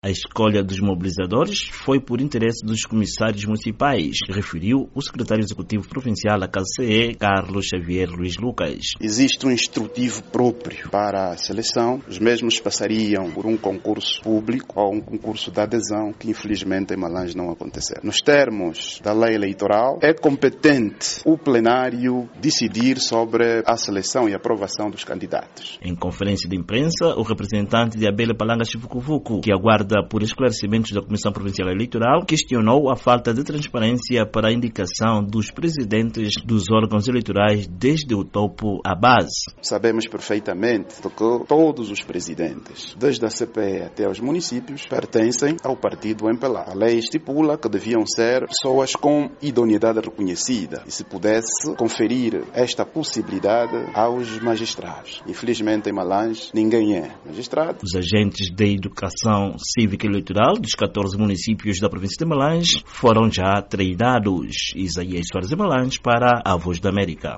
A escolha dos mobilizadores foi por interesse dos comissários municipais, referiu o secretário executivo provincial da KCE, Carlos Xavier Luiz Lucas. Existe um instrutivo próprio para a seleção. Os mesmos passariam por um concurso público ou um concurso de adesão, que infelizmente em Malange não aconteceu. Nos termos da lei eleitoral, é competente o plenário decidir sobre a seleção e aprovação dos candidatos. Em conferência de imprensa, o representante de Abelha Palanga Chivucuvuco, que aguarda por esclarecimentos da Comissão Provincial Eleitoral, questionou a falta de transparência para a indicação dos presidentes dos órgãos eleitorais desde o topo à base. Sabemos perfeitamente que todos os presidentes, desde a CPE até aos municípios, pertencem ao partido MPLA. A lei estipula que deviam ser pessoas com idoneidade reconhecida e se pudesse conferir esta possibilidade aos magistrados. Infelizmente em Malange ninguém é magistrado. Os agentes de educação cívica eleitoral dos 14 municípios da província de Malange foram já treinados. Isaías Soares de Malange para a Voz da América.